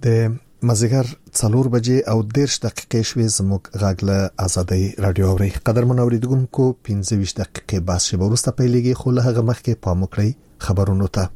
د مازیګر 4 بجې او 10 دقیقې شوې زموږ غږ له ازادي رادیو اوري. قدرمن اوریدونکو 15 دقیقې بس شي ورسته پیلېږي، خو له هغه مخکې پام وکړئ خبرونو ته.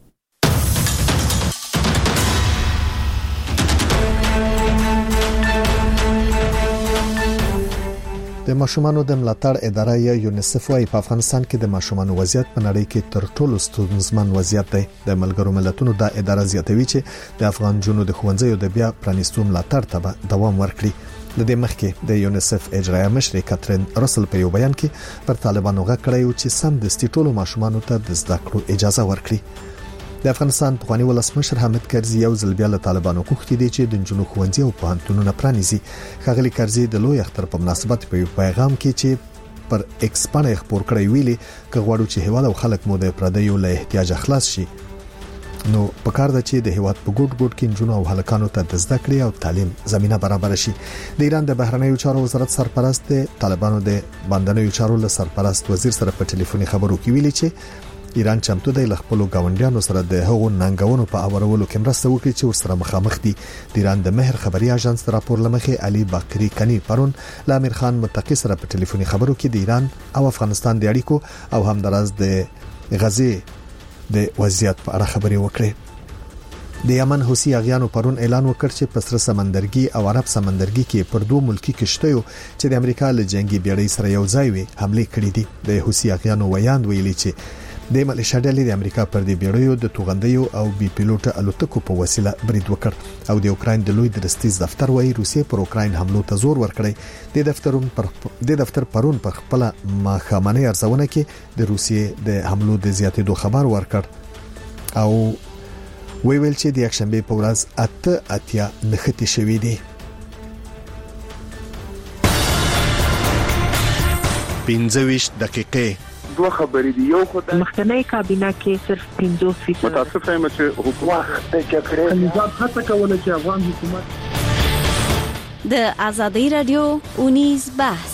د ماشومانو د ملاتړ اداره یا یونیسف وايي په افغانستان کې د ماشومانو وضعیت په نړۍ کې تر ټولو ستونزمن وضعیت دی. د ملګرو ملتونو د اداره زیاتوي چې د افغان جنونو د ښوونځیو د بیا پرانیستو ملاتړ ته دوام ورکړي. د دې مخکې د یونیسف اجرایه مشر کاترین رسل په یو بیان کې پر طالبانو غږ کړی چې سم د ټولو ماشومانو ته د زده کړو اجازه ورکړي. د افغانستان پخوانی ولسمشر حامد کرزي یو ځل بیا له طالبانو غوښتي دي چې د جنونو ښوونځي او پوهنتونونه پرانیزي. ښاغلي کرزي د لوی اختر په مناسبت په پیغام کې چې پر ایکس باندې خبر کړی ویلي چې غواړو چې هیواد او خلک مو د پردیو له احتیاج خلاص شي. نو په کار ده چې د هیواد په ګډ ګډ کې جنونو او هلکانو ته د زده کړې او تعلیم زمينه برابر شي. د ایران د بهرنیو چارو وزارت سرپرست طالبانو د باندنیو چارو له سرپرست وزیر سره په ټلیفوني خبرو کې ویلي چې ایران چمتو دی خپل ګاونډیانو سره د هغو ننګونو په اورولو کې مرسته وکړي چې ورسره مخامخ دي. د ایران د مهر خبري اژانس راپور لمخې علي باقری کنی پرون ل امیر خان متقی سره په ټلیفوني خبرو کې د ایران او افغانستان د اړیکو او همدارس د غزې د وضعیت په اړه خبري وکړي. د یمن حوثي اغیانو پرون اعلان وکړ چې په سره سمندرګي او عرب سمندرګي کې پر دوه ملکی کشتیو چې د امریکا له جنگي بیړۍ سره یو ځای وي حمله کړې دي. د حوثي اغیانو ویاند ویلي چې د ملیشیا ډلې د امریکا پر دې بیړیو د توغندیو او بي پیلوټ الوتکو په وسیله برید وکړ او د اوکرين د لوی درستیز دفتر وايي روسیه پر اوکرين حملو ته زور ورکړی. د دفتر پرون پر خپل ماخامنه ارزونه کې د روسیه د حملو د زیاتېدو خبر ورکړ او ویل چې د یکشنبه په ورځ اتیا نختی شوې دي. 15 دقیقې دوه خبرې دي. یو خو د مخکنی کابینه کې صرف 50% متاسفه یم چې حکومت د جګړې نظام هڅه کوله چې افغان حکومت د ازادي رادیو اونیز بحث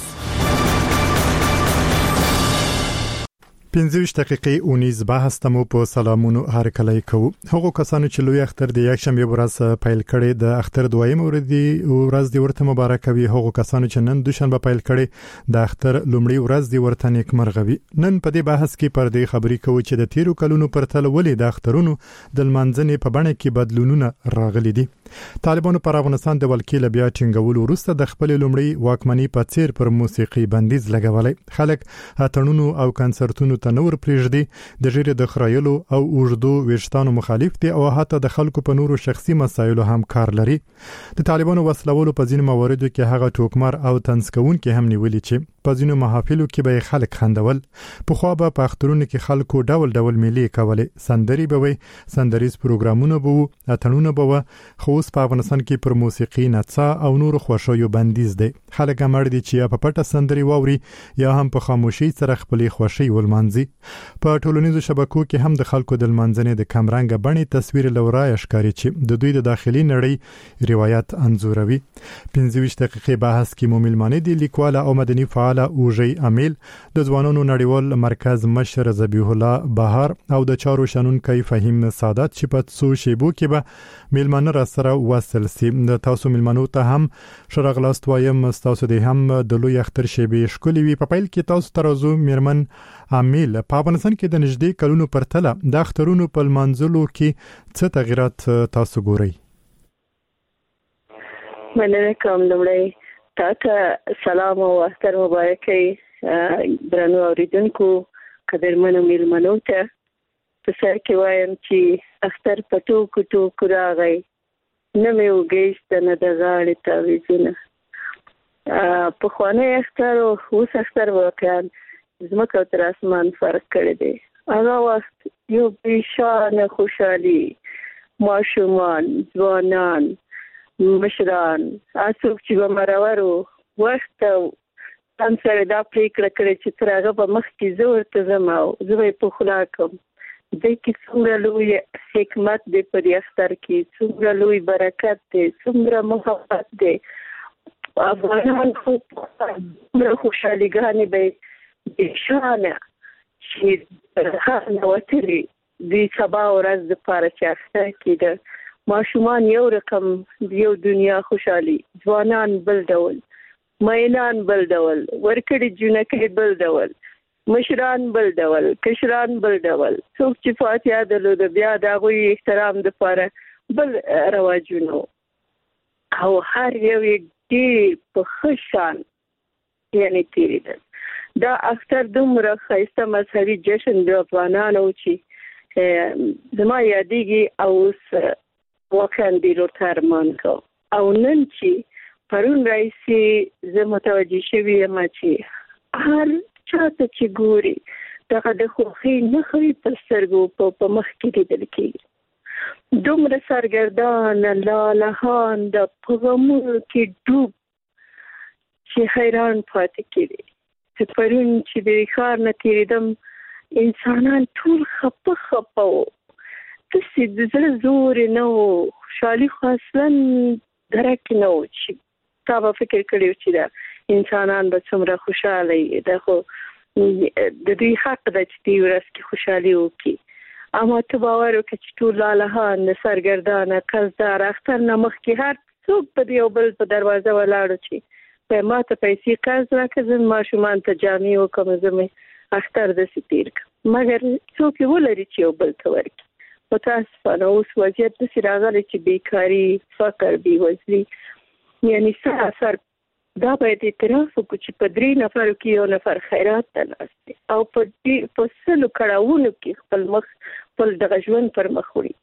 15 دقیقې اونیز بحث تمو په سلامونو هر کله کوو. هغه کسانو چې لوی اختر د یکشنبه ورځ پیل کړي د اختر دویم ورځ دی ورته مبارک وي. هغه کسانو چې نن دوشنبه پیل کړي د اختر لومړی ورځ دی ورته نیکمرغه وي. نن په دې بحث کې پر دې خبرې کوو چې د تیرو کلونو پرتله ولې د اخترونو د منځنۍ په بڼه کې بدلونونه راغلي دي. طالبانو پر افغانستان د ولکې بیا ټینګولو وروسته د خپل لومړی واکمنۍ په څیر پر موسیقي بندیز لګولای. خلک اتڼونو او کنسرتونو ته نور پریږدي. د ژیره د خرایلو او اوږدو ویشتانو مخالف دي او حتی د خلکو په نورو شخصي مسایلو هم کار لري. د طالبانو وسلولو په ځینو مواردو کې هغه ټوکمار او تنسکون کې هم نیولې چې په ځینو محافلو کې به خلک خندول. په خو به په اخترونو کې خلکو ډول ډول میلې کولې، سندري به وي، سندریز پروګرامونه به وو، اتڼونه به وو. خو اوس په افغانستان کې پر موسیقي نڅا او نور خوشایو بندیز دی. خلک امر دي چې یا په پټه سندري واوري یا هم په خاموشي سره خپل خوشي ولمانځي. په ټولنیزو شبکو کې هم د خلکو د منځنې د کمرنګ بڼې تصویر لورای ښکاري چې د دوی د داخلي نړۍ روایت انځوروي. 15 دقیقې بحث کې موملمانه دي لیکواله او مدني فعال اوجي امیل، د ځوانانو نړیوال مرکز مشر ذبیح الله بهار او د چارو شنونکي فهیم سادات چې په څو شیبو کې به میلمانه را سره وصل سي. د تاسو میلمنو ته هم شرغلاست وایم، تاسو د هم د لوی اختر شیبې شکولې وي. په پیل کې تاسو ترازو میرمن امیل په افغانستان کې د نږدې کلونو پرتله د اخترونو په منځلو کې څه تغیرات تاسو ګورئ؟ مننه کوم. لومړی تاسو سلام او اختر مبارک درنو اوریدونکو، قدرمنو میلمنو ته په سر کې وایم چې اختر په ټوکو راغی، نه مې وګیشت نه د غاړې تاویزونه. پخوانی اختر او اوس اختر واقعا زمکه او تر اسمان فرق کړی دی. هغه وخت یو بیشانه خوشحالي، ماشومان، ځوانان، مشران، اسوک چې به مرورو وخت هم سره دا پریکړه کړې چې تر هغه به مخکې زه ورته ځم او زه به یې پخلا کړم. دې کې څومره لوی حکمت دی په دې اختر کې، څومره لوی برکت دی، څومره محبت دی. افغانان خو څومره خوشحاليګانې به بیشانه چې هر نوتري دوی سبا ورځ د پاره چې اختر کېده ماشومان یو رقم یو دنیا خوشحالي، ځوانان بل ډول، مینان بل ډول، ورکړي جنکې بل ډول، مشران بل ډول، کشران بل ډول، څوک چې فاتحه درلوده بیا د هغوی احترام دپاره بل رواجونه او هر یو ډېر په ښه شان یعنې تېرېدل. دا اختر دومره ښایسته مذهبي جشن د افغانانو چې زما یادېږي او اوس واقعا ډېر ورته ارمان کوم. او نن چې پرون راهیسې زه متوجه شوې یم چې هر چاته چې ګوري دغه د خوښۍ نښې په سترګو په مخ کې لیدل کېږي. دومره سرګردان لالهان د په غمونو کې ډوب چې حیران پاتې کېدی. چې پرون چې د ښار نه تېرېدم انسانان ټول خپه وو، داسې د زړه زور یې نه و، خوشحالي خو اصلا درک نه و چې تا به فکر کړی چې دا انسانان به څومره خوشحاله وي. دا خو د دوی حق ده چې دې ورځ کې خوشحالي وکړي. اما ته باور وکړه چې ټول لالهان د سرګردانه قرضدار اختر نه مخکې هر څوک په د یو بل په دروازه ولاړو چې ما ته پیسې قرض راکړه، زه ماشومان ته جامې وکړم، زه مې اختر داسې تېر کړم. مګر څوک یې ولري چې یو بل ته ورکړي. متاسفانه اوس وضعیت داسې راغلی چې بیکاري، فقر، بېوزلي یعنی سر دا باید اعتراف وکړو چې په 3 نفرو کې یو نفر خیرات ته ناست دی او په 100 کړاوونو کې خپل دغه ژوند پر مخ وړي.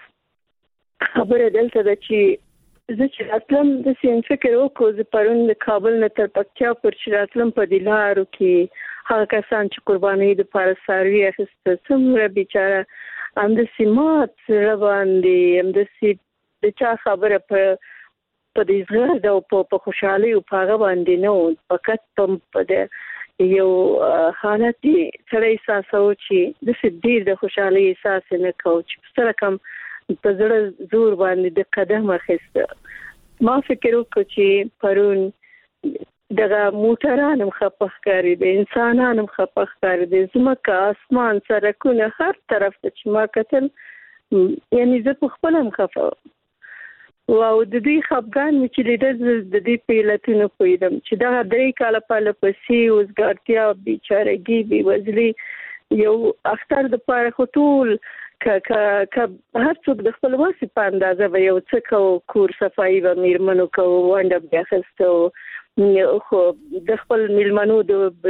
خبره دلته ده چې زه چې راتلم داسې فکر وکړو، زه پرون د کابل نه تر پکتیا پر چې راتلم په دې لارو کې هغه کسان چې قربانۍ دپاره څاروي اخیسته څومره بیچاره همداسې مات زړه باندې همداسې د چا خبره په دې زغرد او په خوشحالۍ او په هغه باندې نه و، فقط په د یو حالت یې سړی احساسوه چې داسې ډېر د خوشحالۍ احساس یې نه کوو چې په څه رقم په زړه زور باندې د قدم اخیسته. ما فکر وکړو چې پرون دغه موټران هم خپه ښکارېده، انسانان هم خپه ښکارېده، ځمکه، اسمان، سړکونه، هر طرف ته چې ما کتل یعنې زه په خپله هم خفه وم او د دوی خفګان مې چې لیده د دوی په علتونو پوهېدم چې دغه 3 کاله پرله پسې وزګارتیا، بیچارګي، بېوزلي یو اختر دپاره خو ټول که هر څوک د خپل وسې په اندازه به یو څه کوو، کور صفایي به میرمنو کوو، ونډه به اخیسته، خو د خپل میلمنو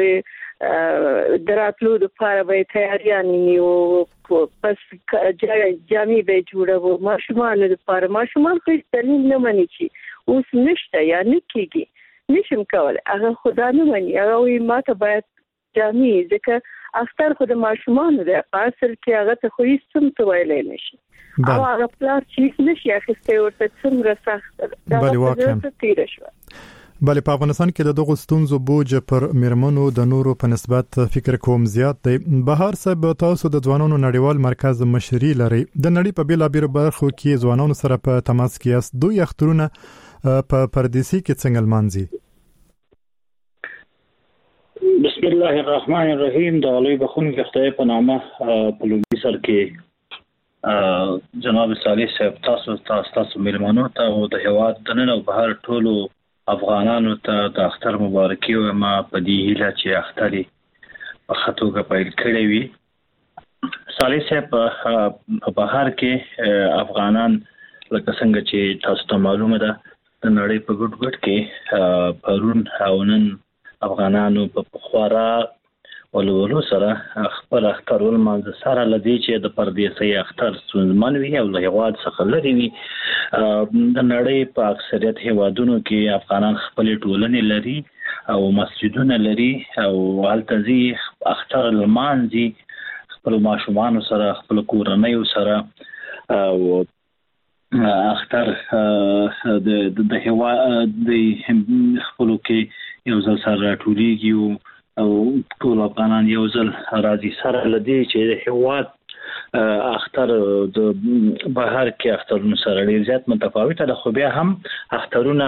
د راتلو دپاره به یې تیاریانې نیو، پس جامې به یې جوړوو، ماشومانو دپاره. ماشومان خو هېڅ دلیل نه مني چې اوس نشته یا نه کېږي، نشم کولی، هغه خو دا نه مني، هغه وایي ما ته باید جامې، ځکه اختر خو د ماشومانو دی، په اصل کې هغه ته خو هېڅ څه ته ویلی نه شي او هغه پلار چې هېڅ نه شي اخیستی ورته څومره سخته ده، هغه په زړه تېره شوه. بله، په افغانستان کې د دغو ستونزو بوج پر میرمنو د نورو په نسبت فکر کوم زیات دی. بهار صاحب، تاسو د ځوانانو نړیوال مرکز مشري لري، د نړۍ په بیلابیلو برخو کې ځوانانو سره په تماس کې یاست. دوی اخترونه په پردیسي کې څنګه لمانځي؟ بسم الله الرحمن الرحیم. د علي بخونکي خدای په نامه په لومړي سر کې جناب صالح صاحب تاسو میلمانو ته او د هیواد دننه او بهر ټولو افغانانو ته د اختر مبارکي وایم په دې هیله چې اختر په ښه توګه پیل کړی وي. صالح صاحب په بهر کې افغانان لکه څنګه چې تاسو ته معلومه ده د نړۍ په ګډ کې پرون او نن افغانانو په خورا ولولو سره خپل اختر ولمانځه، سره لدی چې د پردیسي اختر ستونزمن وي او له هیواد څخه لري وي. د نړۍ په اکثریت هیوادونو کې افغانان خپل ټولنې لري او مسجدونه لري او هلته ځي اختر لمانځي خپل ماشومانو سره، خپل کورنیو سره او اختر د هیواد د خپلو کې یو ځل سره راټولیږي او ټول افغانان یو ځل راځي، سره لدی چې د هیواد اختر د بهر کې اخترونو سره ډېر زیات متفاوته ده، خو بیا هم اخترونه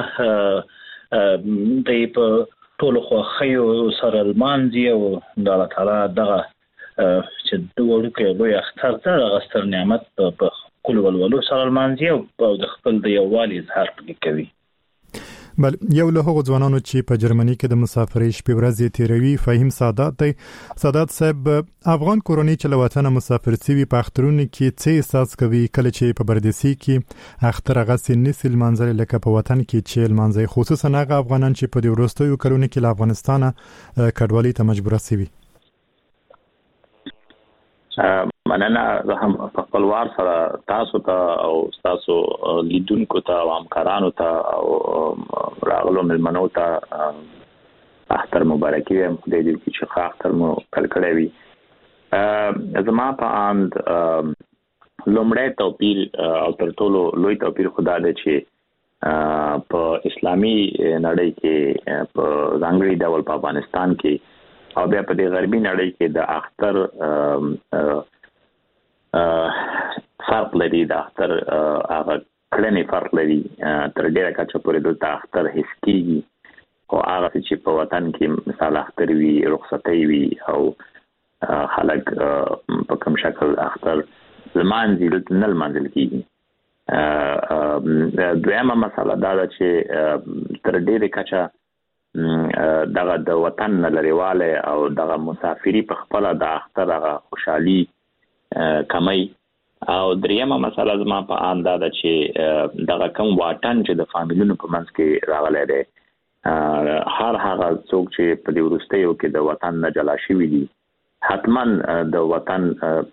د په ټولو خوښیو سره لمانځي او د الله تعالی دغه چې د وړوکی لوی اختر ته دغه ستر نعمت په کول ولولو سره مانځي او د خپل د یووالي اظهار کوي. بل یو له هغو ځوانانو چې په جرمني کې د مسافرۍ شپې ورځې تیروي فهیم سادات دی. سادات صاحب، افغان کورنۍ چې له وطنه مسافر شوي په اخترونو کې څه احساس کوي کله چې په پردیسي کې اختر هغه نسل منځل لکه په وطن کې چې منځي، خصوصا هغه افغانان چې په دې وروستیو کلونو کې له افغانستانه کډوالۍ ته مجبور شوي؟ مننه. زه هم په خپلوار سره تاسو ته او تاسو لیدونکو ته او همکارانو ته او راغلو ملمنو ته اختر مبارکي وایم. خدای دې وکړي چې اختر مو کړی وي. زما په اند لومړی توپیر او تر ټولو لوی توپیر خدا دی چې په اسلامي نړۍ کې په ځانګړي ډول په افغانستان کې او بیا په دې غربي نړۍ کې د اختر فرق لري. د اختر هغه کړنې فرق لري. تر ډیره کچه پورې د اختر حس کیږي او هغه چې په وطن کې مثال اختر وي، رخصتي وي او خلک په کوم شکل اختر منځل نه منځل کیږي. دویمه مسله دا ده چې تر ډیره کچه دغه د وطن لريواله او دغه مسافری په خپل د اختر هغه خوشحالي کمی. او دریمه مسله زما په اند دا چې دغه کوم واټن چې د فامیلونو په منځ کې راغلی دی، هر هغه څوک چې په دې وروستیو کې د وطن نه جلا شوي دي حتما د وطن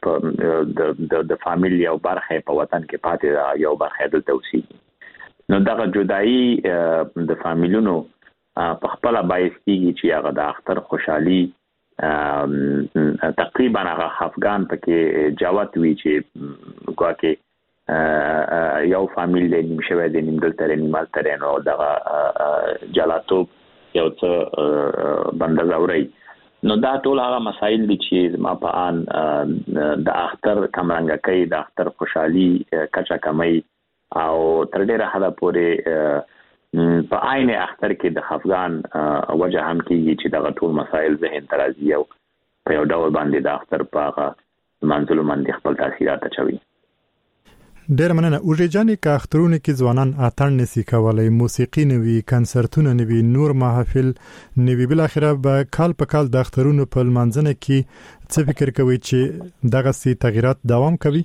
د فامیل یو برخه په وطن کې پاتې یو برخه دلته اوسېږي. نو دغه جدایي د فامیلونو په خپل باعث کیږي چې هغه د اختر خوشحالي تقریبا هغه افغان پکې جوات وی چې ګواکې یو فامیل د نیم شوی د نیم دلته نیم تر نو دغه جلاتوب یو څه بندزوري. نو دا ټول هغه مسایل دي چې ما په ان د اختر کمرنګ کوي، د اختر خوشحالي کچا کمی او تر ډیره حدا پورې په عین اختر کې د افغان وجه هم کېږي چې دغه ټول مسایل ذهن ترازی او په یو ډول باندې د اختر په هغه منځلو باندې خپل تاثیرات اچوي. ډېر مننه. اورېجانې که اخترونه کې ځوانان اتڼ نسی کولای، موسیقي نوي، کنسرتونه نوي، نور محافل نوي، بل اخره به کال په کال د اخترونو په منځنه کې څه فکر کوي چې دغه سي تغیرات دوام کوي؟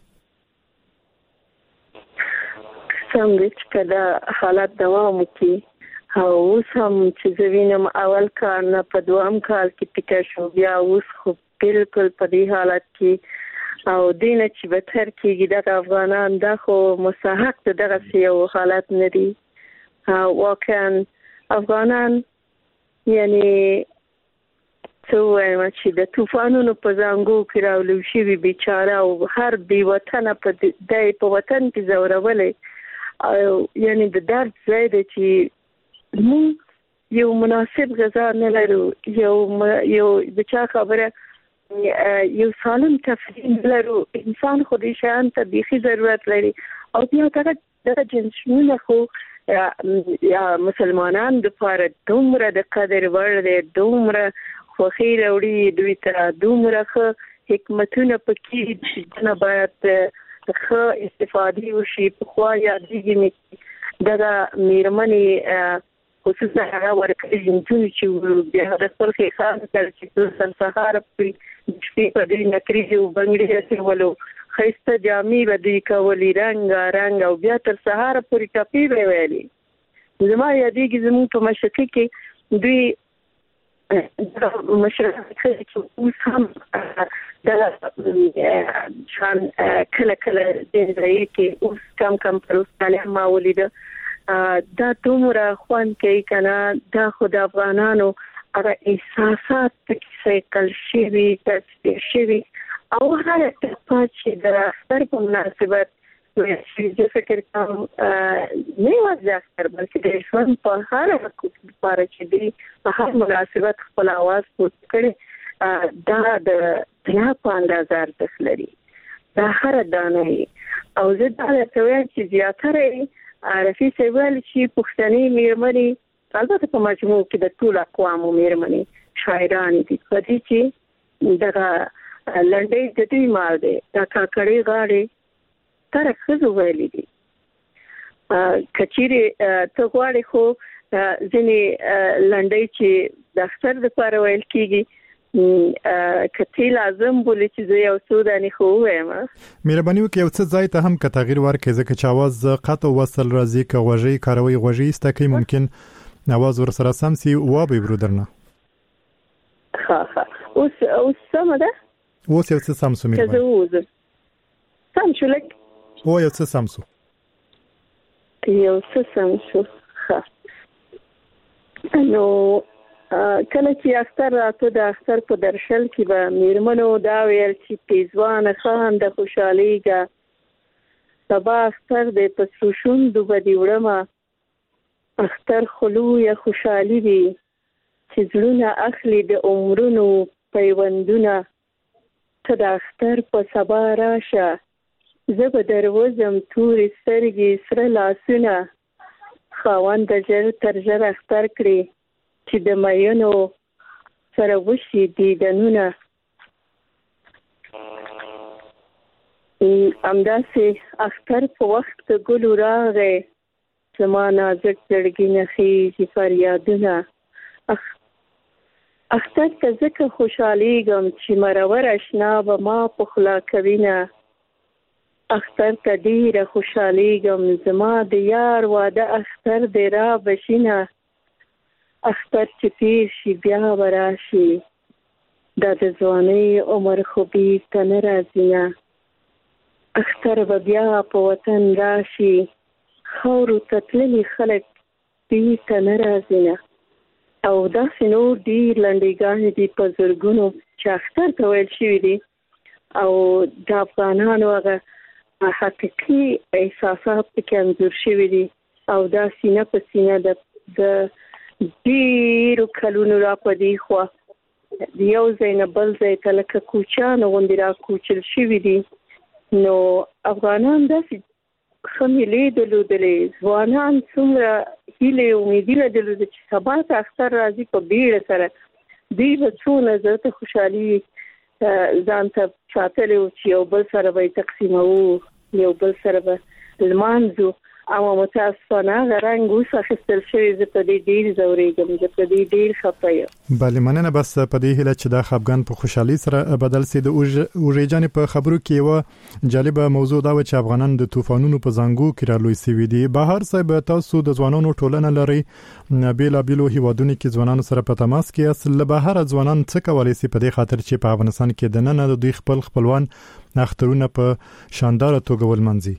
څنګه چې کله حالات دوام وکړي او اوس هم چې زوینم اول کار نه په دوام کال کې پکې شو، بیا اوس خو بالکل په دې حالت کې او دینه چې به تر کېږي د افغانان دا خو مستحق دغه یو حالت نه دي. واقعا افغانان یعنی څو وایم چې د طوفانونو په زنګو کې راولو شي بیچاره او هر بی وطن په وطن کې زورولې او یعنی د درد ځای دی چې موږ یو مناسب غذا نه لرو، یو د چا خبره یو سالم تفریح نه لرو. انسان خو دې شیان ته بیخي ضرورت لري او بیا دغه جنسونه خو یا مسلمانان دپاره دومره د قدر وړ دی، دومره خوښي راوړي دوی ته، دومره ښه حکمتونه پکې چې نه باید ښه استفادې وشي. پخوا یادېږي مې دغه میرمنې خصوصا هغه ورکړي نجونې چې بیا د خپل ښېښان کړ چې تر سهاره پورې د شپې په دوی نکریزې او بنګړي اچولو، ښایسته جامې به دوی کولې رنګ او بیا تر سهاره پورې ټپې به ویلې. زما یادېږي زموږ په مشرقي کې دوی مشرقي چې اوس هم د شان کله د ځای کې اوس کم پروستانه ما ولیده دا دومره خوان کوي کنه. دا خود افغانانو هغه احساسات پکې سیکل شوي تصدیق شوي او هر ټپه چې د اختر په مناسبت زه فکر کوم نه یوازې اختر بلکې د ژوند په هر لپاره چې دی په هر مناسبت خپل اواز پورته کړي دا د دنیا په اندازه ارزښت لري. دا هر دانه او زه دا درته وایم چې زیاتره رفیع صاحب ویل چې پښتني میرمنې البته په مجموع کې د ټول اقوامو میرمنې شاعرانې دي، په دې چې دغه لنډۍ د دوی مال دی، دا کاکړۍ غاړې اختر خزو ویلي دي کچيري ته غواړې خو ځنې لنډۍ چې د اختر لپاره ویل کیږي کته لازم بولی چې زه یو څو دانی خو وایم. مهرباني وکړئ یو څه ځای ته هم که تغییر ورکړئ ځکه چې आवाज قطع وصل راځي که غوږی کاروي غوږی استکې ممکن आवाज ور سره سم سي و به برودرنه. ها اوس سم ده؟ اوس یو څه سم سو مهرباني. سم شو لک؟ او یو څه سم سو. یو څه سم شو. ها. نو کله چې اختر راته د اختر په درشل کې به میرمنو دا ویل چې پیزوان خان د خوشحاليګه سبا اختر دې په سوشوندو بدی وړما اختر خلو یا خوشحالي دي چې زړونه اخلي د عمرونو پیوندونه ته د اختر په سبا راشه زه به دروازم تورې سترګې سره لاسونه خاوند جر تر جر اختر کړي چې د مېنو سره وشي دیدنونه امداسې اختر په وخت ګلو راغې زما نازک زړګي نخي فریادونه اختر ته ځکه خوشحاليږم چې مرور اشنا به ما په خلا کوینه اختر ته ډیره خوشحاليږم زما د یار واده اختر دې را بشینه اختر چې پیر شي بیا وراشي دا د ځوانۍ عمر خو بیرته نه راځي نه اختر به بیا په وطن راشي خاورو ته تللي خلک بیرته نه راځي نه او داسې نور ډېر لنډیګانې دي په زرګونو چې اختر ته ویل شوي دي او د افغانانو هغه حقیقي احساسات پکې انځور شوي دي او دا سینه په سینه د ډیرو کلونو را پدې خو یو ځای نه بل ځای ته لکه کوچیانو غوندې را کوچل شوي دي نو افغانان داسې ښه مېلې درلودلې ځوانان څومره هیلې امیدونه درلودې چې سبا ته اختر راځي په بیړه سره دوی به څونه زړه ته خوشحالي ځان ته ساتلی وو چې یو بل سره به یې تقسیموو یو بل سره به لمانځو اما متاسفانه غرنګ اوس اخیستل شوی زه په دې ډېر ځورېږم زه په دې ډېر خفه یم. بله مننه بس په دې هیله چې دا خفګان په خوشحالي سره بدل سي. د اوږې جانې په خبرو کې یوه جالبه موضوع دا و چې افغانان د طوفانونو په زنګو کې رالوی سوي دي. بهر صاحب تاسو د ځوانانو ټولنه لري بیلابیلو هیوادونو کې ځوانانو سره په تماس کې اصل له بهر ځوانان څه کولی سي په دې خاطر چې په افغانستان کې د نن د دوی خپلوان اخترونه په شاندار توګه ولمنځي.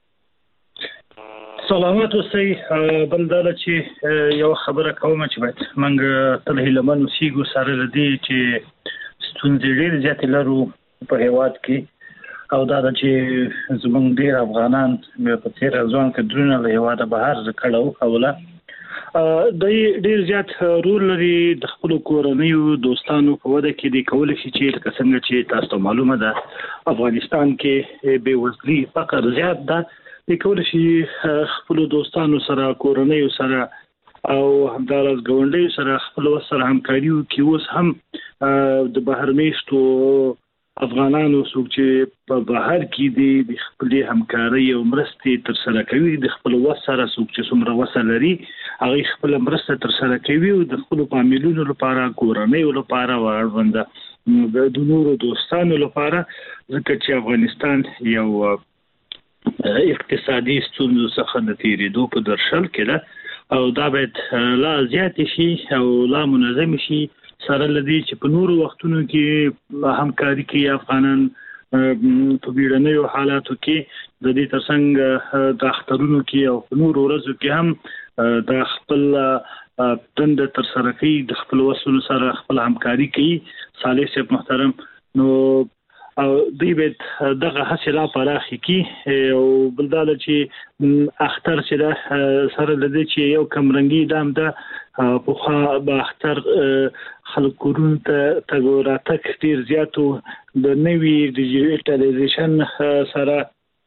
سلامات اوسئ. بلداله چې یو خبره کوم چې باید موږ تل هیلمن اوسېږو سره لدی چې ستونزې ډېرې زیاتې لرو په هیواد کې او دا چې زموږ ډېر افغانان په تیر ځوان کډرونه له هیواده بهر کړه اوله دوی ډېر زیات رول لري د خپل کورنیو دوستانو په وده کې د کول شي چې څنګه چې تاسو معلومه ده افغانستان کې بې وزلي فقر زیات ده د کول شي خپل دوستانو سره کورنیو سره او همدارس ګوندې سره خپل سره همکاري کوي. اوس هم د بهر میشتو افغانانو څوک چې په بهر کې د خپل همکاري او مرستې تر سره کوي د خپل وسره څوک چې څومره وسه لري هغه خپل مرسته تر سره کوي او د خپل فامیلونو لپاره کورنیو لپاره ورونده د نورو دوستانو لپاره ځکه چې افغانستان یو اقتصادي ستونزو څخه د تیریدو په درشل کې ده او دا باید لا زیات شي او لا منظم شي سره لدی چې په نورو وختونو کې همکاري کوي افغانان په بیړنیو حالاتو کې د دې ترڅنګ د اخترونو کې او په نورو ورځو کې هم د خپل تند تر سره کوي د خپل وسلو سره خپل همکاري کوي. صالح صاحب محترم نو او دوی باید دغه حاصله پراخي کی او بلداله چې اختر چې ده سره لدی چې یو کم رنگي دام ده په خوا به اختر خلک کورون ته تګوراتک ډیر زیاتو د نوي ډیجیټالایزیشن سره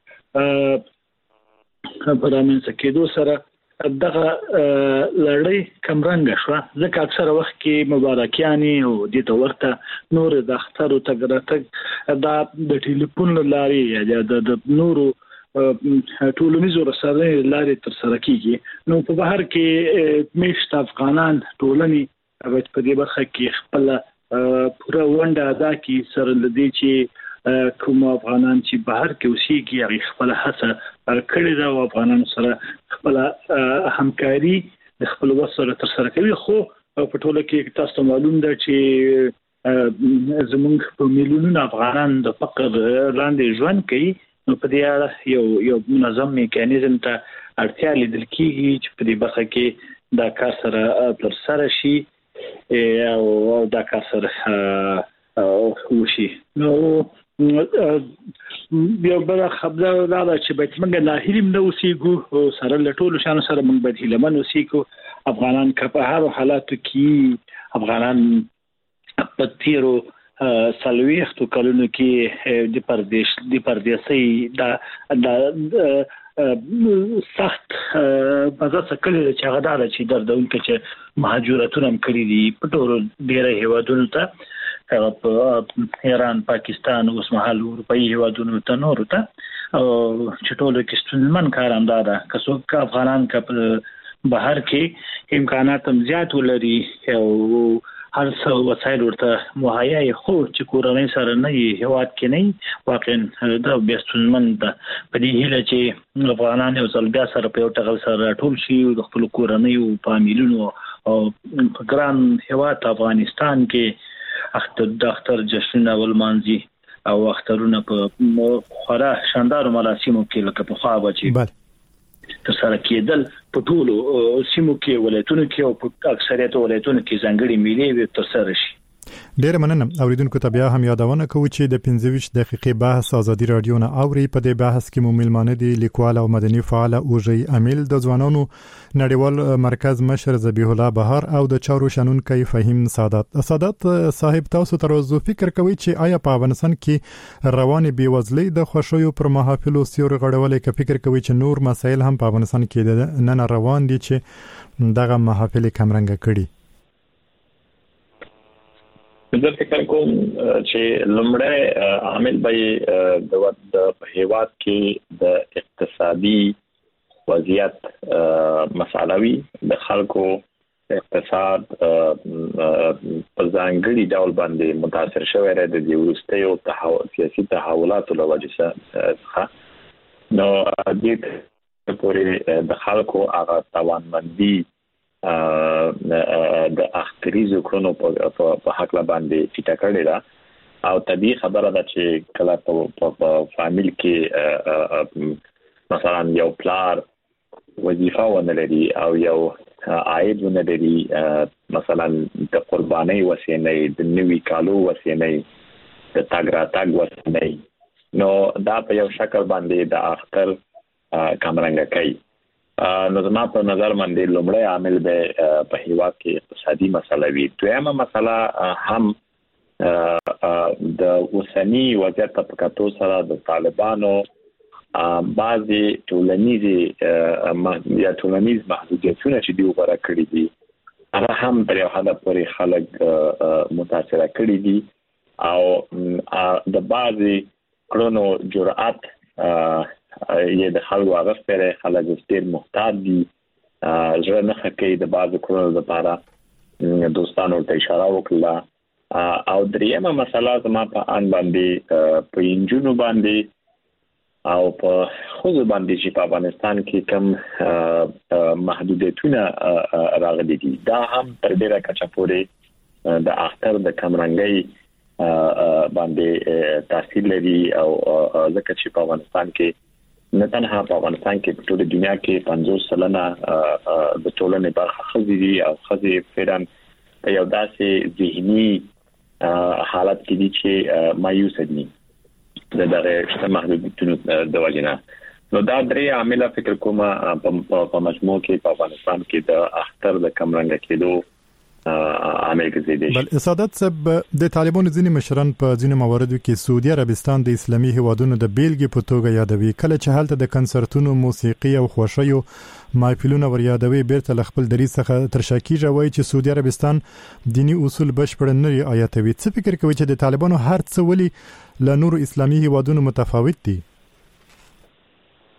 پرامنځ کېدو سره دغه لړۍ کمرنګ شو ځکه اکثره وخت کې مبارکیاني او د تورته نور د اختر او تګراتک دا د ټلیفون لاري یا د نورو ټولنیزو رسنیو لارې تر سره کیږي. نو په بهر کې میشت افغانان ټولنې په دې برخه کې خپل پوره ونډه ادا کوي سره لدی چې کوم افغانان چې بهر کې اوسېږي هغه خپل هڅه کړې ده او افغانان سره خپل همکاري د خپل وسره تر سره کوي. خو په ټوله کې تاسو معلوم ده چې زمونږ په میلیونونو افغانان د فقر لاندې ژوند کوي. نو په دې اړه یو منظم میکانیزم ته اړتیا لیدل کیږي چې په دې برخه کې دا کار سره تر سره شي او دا کار سره وشي. نو یو بل خبره دا چې باید موږ نه هیلم نو اوسېګو سره لټول شان سره موږ باید هیلمن اوسېګو. افغانان په هر حالاتو کې افغانان په تیرو سلويختو کلونو کې د پردیسي د سخت بازار څخه چې هغه دار چې دردونکو چې مهاجرتونه هم کړی دي په ټولو ډیره هیوادونو ته په ایران پاکستان اوس مهال اروپאי هیوادونو ته نور ته چې ټولو کې ستونزمن کار هم ده که څوک افغانان په بهر کې امکانات هم زیات ولري او هر څو وسایل ورته مهیا خو چې کورنۍ سره نه هیواد کې نه واقعا دا بیا ستونزمن ده. په دې هیله چې افغانان یو ځل بیا سره په یو ټغل سره ټول شي د خپل کورنۍ او فامیلونو او په ګران هیواد افغانستان کې اختر جشنونه ولمانځي او اخترونه په خورا شاندار مراسمو کې لکه په خوا بچي تر سره کېدل په ټولو سیمو کې ولایتونو کې او په اکثریت ولایتونو کې ځانګړي میلې تر سره شي. ډیر مننه. اوریدونکو ته بیا هم یادونه کوو چې د 15 دقیقې بحث ازادي رادیو نه اوري. په دې بحث کې مو ملمانه دي لیکوال او مدني فعال اوجي امیل د ځوانانو نړیوال مرکز مشر ذبیح الله بهار او د چارو شنونکو فهیم سادات صاحب تاسو تر اوسه فکر کوي چې آیا په افغانستان کې رواني بیوزلۍ د خوشويو پر محافل او سیور غړولې کې فکر کوي چې نور مسایل هم په افغانستان کې نن روان دي چې دغه محافل کمرنګ کړي؟ زه فکر کوم چې لومړی عامل به د هیواد کې د اقتصادي وضعیت مسالوي د خلکو اقتصاد په ځانګړي ډول باندې متاثر شوی دی د وروستیو سیاسي تحولاتو له وجې څخه. نو دې پورې د خلکو هغه توانمندي د اختریزو کړنو په حق لا باندې ټیټه کړې ده او طبيعي خبره ده چې کله په فامیل کې مثلا یو پلار وظیفه ونه لري او یو عاید ونه لري مثلا د قرباني وسیلې د نوي کالو وسیلې د تاګ وسیلې نو دا په یو شکل باندې د اختر کمرنګ کوي. نو زما په نظر باندې لومړی عامل به په هیواد کې اقتصادي مسله وي. دویمه مسله هم د اوسنی وضعیت په کتو سره د طالبانو بعضي ټولنیز محدودیتونه چې دی وګړه کړی دي هغه هم پر یو حد پورې خلک متاثر کړی دي او د بعضي کړنو جرأت یې د خلکو غوښتنه خلک ډېر محتاط دي ځکه نه کوي د بعضو کړنو لپاره دوستانو ته اشاره وکړه. او دریمه مسله زما په ان باندې په انجونو باندې او په خوځو باندې چې په افغانستان کې کم محدودیتونه راغلي دي دا هم تر ډیره کچه پورې د اختر د کمرنګي باندې تاثیر لري او ځکه چې په افغانستان کې نه تنها په افغانستان کې په ټوله دنیا کې 50% د ټولنې برخه خزي دي او خزي فعلاً یو داسې ذهني حالت کې دي چې مایوس دي د دغه محدودیتونو د وجنه. نو دا درې عامل فکر کوم په مجموع کې په افغانستان کې د اختر د کمرنګ کېدو عامل کې دي. بل سادات صاحب د طالبانو ځینې مشران په ځینې مواردو کې سعودي عربستان د اسلامي هیوادونو د بیلګې په توګه یادوي کله چې حالت د کنسرتونو موسیقي او خوشیو محفلونه ور یادوي بیرته ل خپل دریځ څخه تر شاکیږي وایي چې سعودي عربستان دینی اصول بشپړ نه آیاتوي. څه فکر کوي چې د طالبانو هر څه ولي له نور اسلامي هیوادونو متفاوت دي؟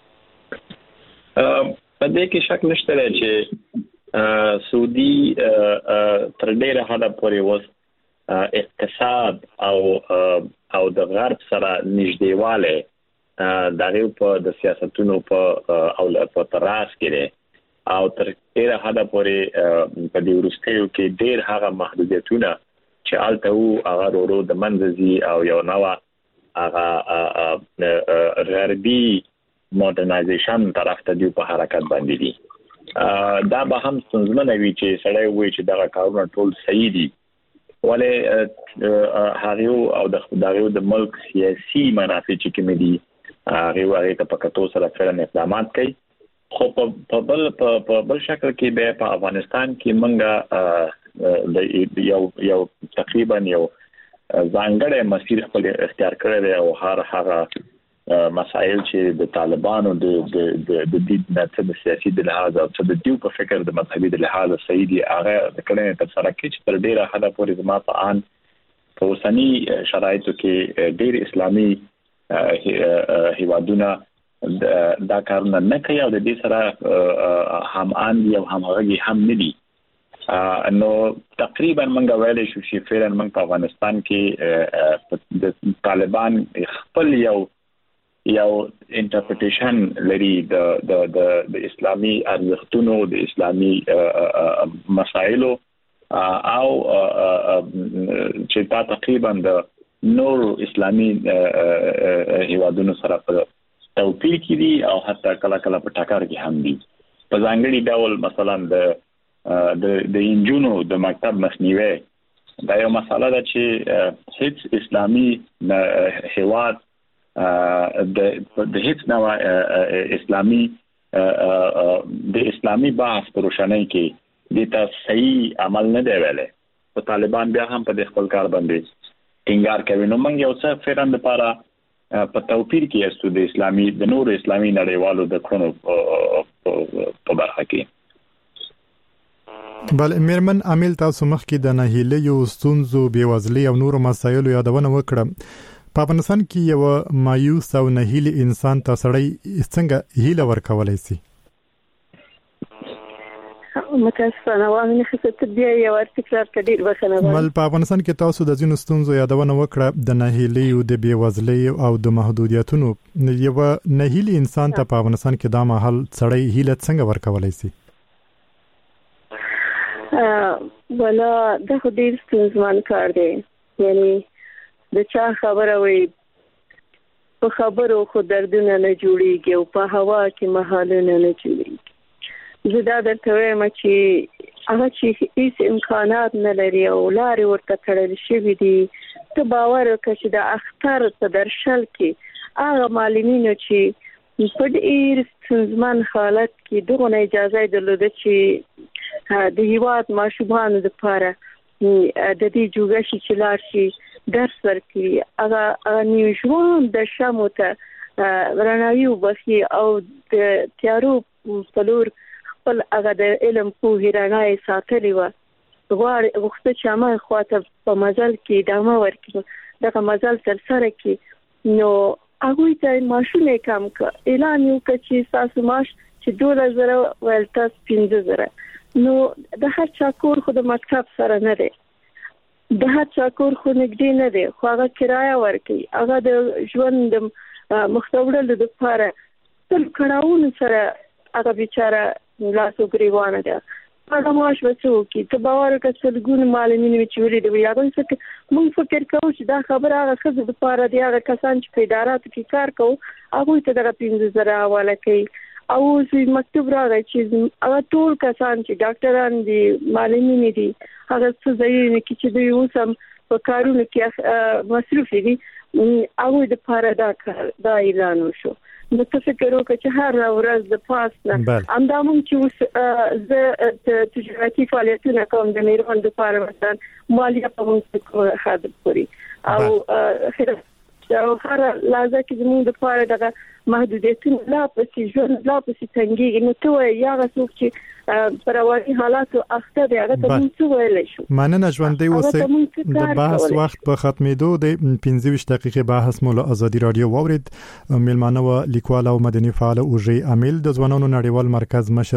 په دې کې شک نشته چې سعودي تر ډیره حده پورې وس اقتصاد او د غرب سره نږدېواله دغه په د سیاستونو په تراس کې او تر ډیره حده پورې په دې ورستیو کې ډیر هغه محدودیتونه چې الته هغه ورو د منځي او یو نوې هغه غربي مودرنایزیشن طرف ته دی په حرکت باندې دي دا به هم څنګه وی چې سړی وایي چې دا کارونه ټول صحیح دي ولې هغه او د ملک سیاسي منافع چې کوم دي هغه ته په کتو سره فعلا اقدامات کوي خو په بل شکل کې به په افغانستان کې منګه یو تقریبا یو ځانګړی مسیر خپل اختیار کړی دی او هغه مسائل چې د طالبانو د دې د سیاسي د لحاظ او د دیو په فکر د مذهبي د لحاظ صحیح دي هغه د کړنې تر سره کې چې تر ډیره حد پورې زما په ان په اوسنی شرایطو کې ډیر اسلامي هیوادونه دا کارونه نه کوي او د دې سره هم ان یو همغږي هم نه دي نو تقریبا منګه ویل شو چې فعلا موږ په افغانستان کې د طالبان خپل یو انټرپریټیشن لري د اسلامي ارزښتونو د اسلامي مسایلو او چې تقریبا د نور اسلامي هیوادونو سره په توپیر کې دي او حتی کله په ټاکر کې هم دي په ځانګړي ډول مثلا د انجونو د مکتب مسنیوي دا یو مسله ده چې هیڅ اسلامي هیواد د هیڅ نوع اسلامي د اسلامي بحث پروشنۍ کې د صحیح عمل نه دی ویلې په طالبان بیا هم په خپل کار باندې ټینګار کوي نو موږ یو څه فعلا لپاره په توپیر کې استو د اسلامي د نور اسلامي نړیوالو د کړنو په برخه کې بل میرمن عامل تاسو مخ کې د نهیلې یو ستونزو بیوزلي او نور مسایلو یادونه وکړه په افغانستان کې یو مایوس او نهیلي انسان ته سړی څنګه هیله ورکولای شي متاسفانه واغنه خصوص بیا یو تکرار کډیر بخنه مل په افغانستان کې تاسو د ځینو ستونزو یادونه وکړه د نهیلي او د بیوزلي او د محدودیتونو یو نهیلي انسان ته په افغانستان کې دا مهال سړی هیله څنګه ورکولای شي ولا دا خو ډیر ستونزمن کار دی یعنی د چا خبره وي په خبرو خو دردونه نه جوړيږي او په هوا کې محالونه نه جوړيږي زه دا درته وایم چې هغه چې هیڅ امکانات نه لري او لارې ورته تړل شوي دي ته باور وکړه چې د اختر په درشل کې هغه معلمینو چې په ډېر ستونزمن حالت کې دغه اجازه درلوده چې د هیواد ماشومان د لپاره د دې جوګشي چې لار شي درس ورکړي هغه نیو ژوند د شمو ته رڼاوي وبخي او د تیارو پلور خپل هغه د علم په هیرانای ساتلی و غوښته چې ما خواته په مزل کې دمه ورکړي دغه مزل سره کې نو هغه ته ماشونه کم اعلان یو چې تاسو ماش چې 2000 ولته 15000 نو د هر چا کور خو د مکتب سره نه دی د هر چا کور خو نګدي نه دی خو هغه کرایه ورکي هغه د ژوند مختوړل د لپاره تل کړهونه سره هغه بیچاره لاسو غریوانه ده هغه ماش وڅو کی ته باور کړه ګون معلمین چې ویلي دی یا به څه مونږ فکر کوو چې دا خبره هغه خزه د لپاره دی هغه کسان چې په اداراتو کې کار کوي هغه ته دغه 15000 حواله کوي او زه مکتوب راغی چې هغه ټول کسان چې ډاکټران دي معلمین دي هغه څه ځایونه کې چې دوی اوسم په کارونو کې مصروف دي هغه د لپاره دا اعلان وشو نو څه فکر وکړه چې هر ورځ د پاس نه اندامم چې زه تجارتي فعالیتونه کوم د میرمن د لپاره مثلا مالیه په موږ خاطر پوری او او هر لازم کې زموږ د پاره دغه محدودیتونه لا پسې ژوند لا پسې څنګه نو ته یو څوک چې پرواني حالات اخته دی هغه ته څه ویل شو مننه ژوندۍ اوسې د بحث وخت په ختمېدو د 15 دقیقې بحث مو له ازادي رادیو واورید. میلمانه و لیکوال او مدني فعال اوجي عامل د ځوانانو نړیوال مرکز مشر